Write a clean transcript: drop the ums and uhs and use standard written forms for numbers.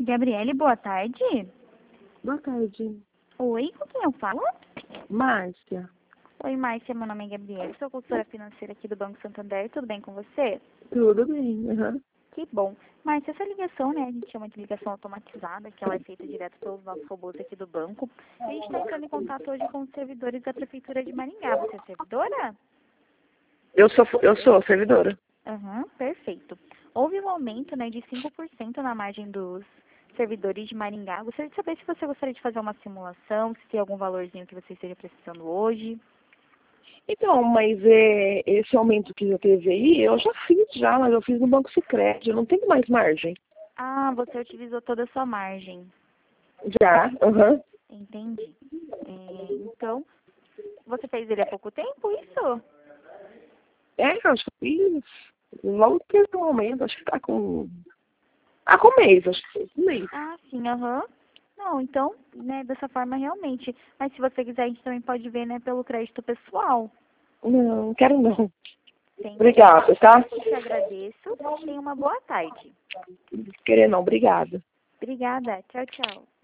Gabriele, boa tarde. Boa tarde. Oi, com quem eu falo? Márcia. Oi, Márcia, meu nome é Gabriele, sou consultora financeira aqui do Banco Santander, tudo bem com você? Tudo bem, aham. Que bom. Márcia, essa ligação, né, a gente chama de ligação automatizada, que ela é feita direto pelos nossos robôs aqui do banco. A gente está entrando em contato hoje com os servidores da Prefeitura de Maringá. Você é servidora? Eu sou servidora. Aham, perfeito. Houve um aumento, né, de 5% na margem dos servidores de Maringá. Gostaria de saber se você gostaria de fazer uma simulação, se tem algum valorzinho que você esteja precisando hoje. Então, mas esse aumento que já teve aí, eu já fiz já, mas eu fiz no Banco Sicredi, eu não tenho mais margem. Ah, você utilizou toda a sua margem. Já, aham. Entendi. Então, você fez ele há pouco tempo, isso? Eu acho que eu fiz logo que teve um aumento, acho que tá com... Ah, com um mês, acho que fez um mês. Ah, sim, aham. Não, então, né, dessa forma realmente. Mas se você quiser, a gente também pode ver, né, pelo crédito pessoal. Não, quero não. Tem. Obrigada, tá? Eu te agradeço. Tenha uma boa tarde. Querer não, obrigada. Obrigada. Tchau, tchau.